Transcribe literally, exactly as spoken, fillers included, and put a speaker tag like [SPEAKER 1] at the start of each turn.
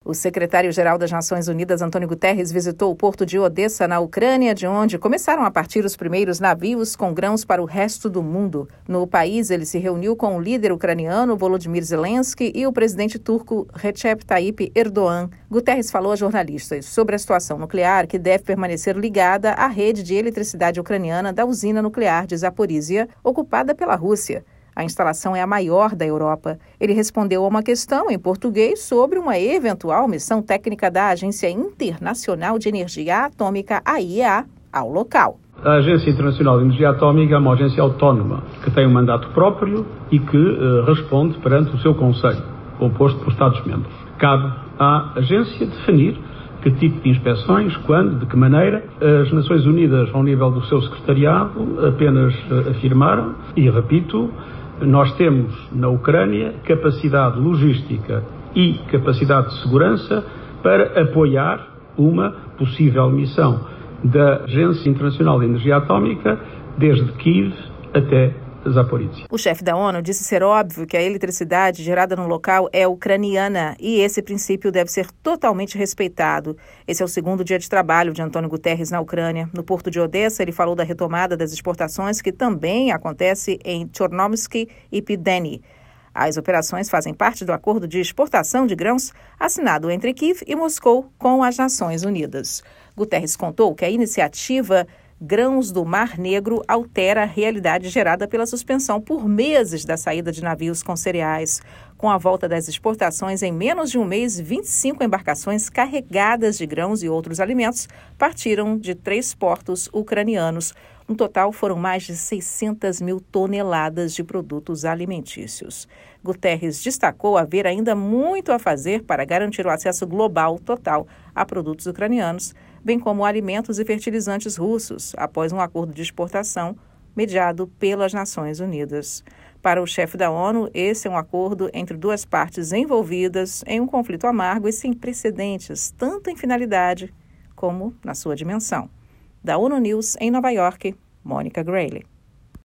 [SPEAKER 1] O secretário-geral das Nações Unidas, Antônio Guterres, visitou o porto de Odessa, na Ucrânia, de onde começaram a partir os primeiros navios com grãos para o resto do mundo. No país, ele se reuniu com o líder ucraniano, Volodymyr Zelensky, e o presidente turco, Recep Tayyip Erdogan. Guterres falou a jornalistas sobre a situação nuclear, que deve permanecer ligada à rede de eletricidade ucraniana da usina nuclear de Zaporizhia, ocupada pela Rússia. A instalação é a maior da Europa. Ele respondeu a uma questão em português sobre uma eventual missão técnica da Agência Internacional de Energia Atômica, a I E A, ao local.
[SPEAKER 2] A Agência Internacional de Energia Atômica é uma agência autónoma, que tem um mandato próprio e que uh, responde perante o seu Conselho, composto por Estados-membros. Cabe à agência definir que tipo de inspeções, quando, de que maneira. As Nações Unidas, ao nível do seu secretariado, apenas uh, afirmaram, e repito, nós temos na Ucrânia capacidade logística e capacidade de segurança para apoiar uma possível missão da Agência Internacional de Energia Atômica desde Kiev até Zaporizhia.
[SPEAKER 1] O chefe da ONU disse ser óbvio que a eletricidade gerada no local é ucraniana e esse princípio deve ser totalmente respeitado. Esse é o segundo dia de trabalho de Antônio Guterres na Ucrânia. No porto de Odessa, ele falou da retomada das exportações que também acontece em Chornomsky e Pideny. As operações fazem parte do acordo de exportação de grãos assinado entre Kiev e Moscou com as Nações Unidas. Guterres contou que a iniciativa Grãos do Mar Negro altera a realidade gerada pela suspensão por meses da saída de navios com cereais. Com a volta das exportações, em menos de um mês, vinte e cinco embarcações carregadas de grãos e outros alimentos partiram de três portos ucranianos. No total, foram mais de seiscentas mil toneladas de produtos alimentícios. Guterres destacou haver ainda muito a fazer para garantir o acesso global total a produtos ucranianos, bem como alimentos e fertilizantes russos, após um acordo de exportação mediado pelas Nações Unidas. Para o chefe da ONU, esse é um acordo entre duas partes envolvidas em um conflito amargo e sem precedentes, tanto em finalidade como na sua dimensão. Da ONU News, em Nova York, Mônica Grayle.